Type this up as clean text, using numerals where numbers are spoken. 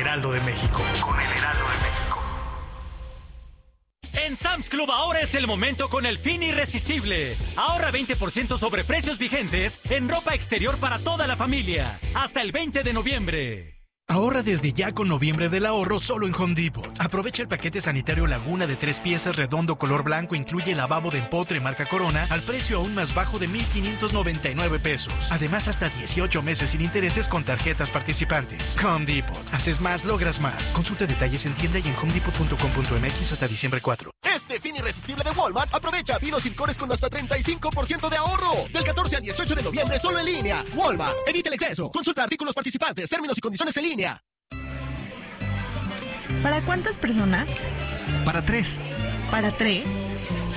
Heraldo de México. En Sam's Club ahora es el momento con el fin irresistible. Ahorra 20% sobre precios vigentes en ropa exterior para toda la familia. Hasta el 20 de noviembre. Ahorra desde ya con noviembre del ahorro solo en Home Depot. Aprovecha el paquete sanitario Laguna de 3 piezas redondo color blanco, incluye lavabo de empotre marca Corona al precio aún más bajo de $1,599. Además, hasta 18 meses sin intereses con tarjetas participantes. Home Depot. Haces más, logras más. Consulta detalles en tienda y en homedepot.com.mx hasta diciembre 4. Este fin irresistible de Walmart, aprovecha vinos y licores con hasta 35% de ahorro. Del 14 al 18 de noviembre solo en línea. Walmart. Evita el exceso. Consulta artículos participantes, términos y condiciones en línea. ¿Para cuántas personas? Para 3. ¿Para 3?